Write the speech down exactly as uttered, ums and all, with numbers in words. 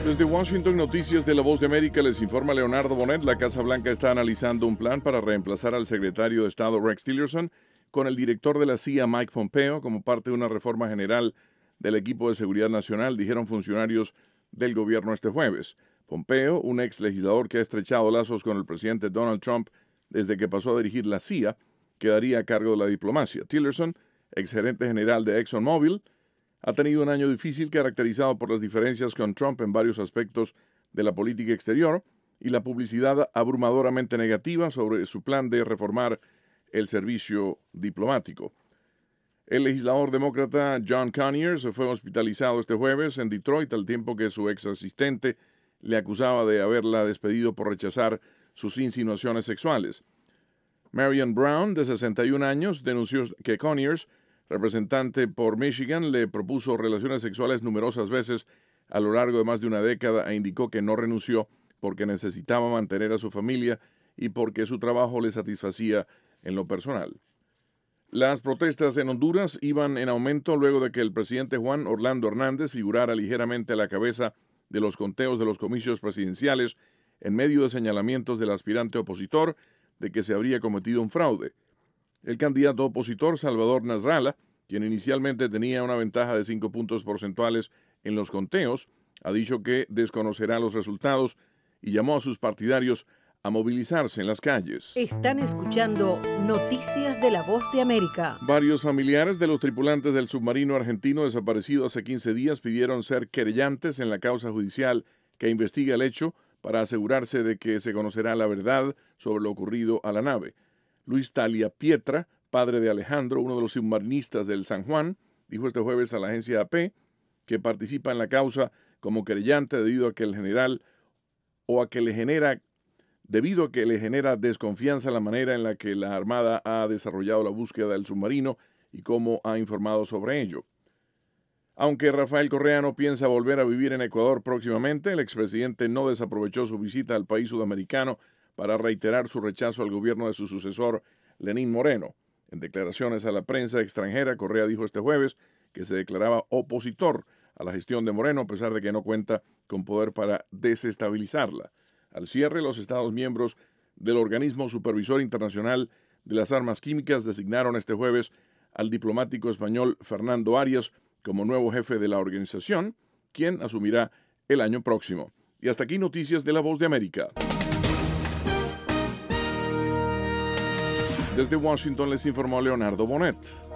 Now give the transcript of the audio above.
Desde Washington, Noticias de la Voz de América, les informa Leonardo Bonet. La Casa Blanca está analizando un plan para reemplazar al secretario de Estado Rex Tillerson con el director de la C I A Mike Pompeo como parte de una reforma general del equipo de seguridad nacional, dijeron funcionarios del gobierno este jueves. Pompeo, un ex legislador que ha estrechado lazos con el presidente Donald Trump desde que pasó a dirigir la C I A, quedaría a cargo de la diplomacia. Tillerson, ex gerente general de ExxonMobil, ha tenido un año difícil caracterizado por las diferencias con Trump en varios aspectos de la política exterior y la publicidad abrumadoramente negativa sobre su plan de reformar el servicio diplomático. El legislador demócrata John Conyers fue hospitalizado este jueves en Detroit al tiempo que su ex asistente le acusaba de haberla despedido por rechazar sus insinuaciones sexuales. Marion Brown, de sesenta y un años, denunció que Conyers, representante por Michigan, le propuso relaciones sexuales numerosas veces a lo largo de más de una década e indicó que no renunció porque necesitaba mantener a su familia y porque su trabajo le satisfacía en lo personal. Las protestas en Honduras iban en aumento luego de que el presidente Juan Orlando Hernández figurara ligeramente a la cabeza de los conteos de los comicios presidenciales en medio de señalamientos del aspirante opositor de que se habría cometido un fraude. El candidato opositor Salvador Nasralla, quien inicialmente tenía una ventaja de cinco puntos porcentuales en los conteos, ha dicho que desconocerá los resultados y llamó a sus partidarios a movilizarse en las calles. Están escuchando Noticias de la Voz de América. Varios familiares de los tripulantes del submarino argentino desaparecido hace quince días pidieron ser querellantes en la causa judicial que investiga el hecho para asegurarse de que se conocerá la verdad sobre lo ocurrido a la nave. Luis Talia Pietra, padre de Alejandro, uno de los submarinistas del San Juan, dijo este jueves a la agencia A P que participa en la causa como querellante debido a que el general o a que le genera debido a que le genera desconfianza la manera en la que la Armada ha desarrollado la búsqueda del submarino y cómo ha informado sobre ello. Aunque Rafael Correa no piensa volver a vivir en Ecuador próximamente, el expresidente no desaprovechó su visita al país sudamericano para reiterar su rechazo al gobierno de su sucesor, Lenín Moreno. En declaraciones a la prensa extranjera, Correa dijo este jueves que se declaraba opositor a la gestión de Moreno, a pesar de que no cuenta con poder para desestabilizarla. Al cierre, los Estados miembros del Organismo Supervisor Internacional de las Armas Químicas designaron este jueves al diplomático español Fernando Arias como nuevo jefe de la organización, quien asumirá el año próximo. Y hasta aquí Noticias de la Voz de América. Desde Washington les informó Leonardo Bonet.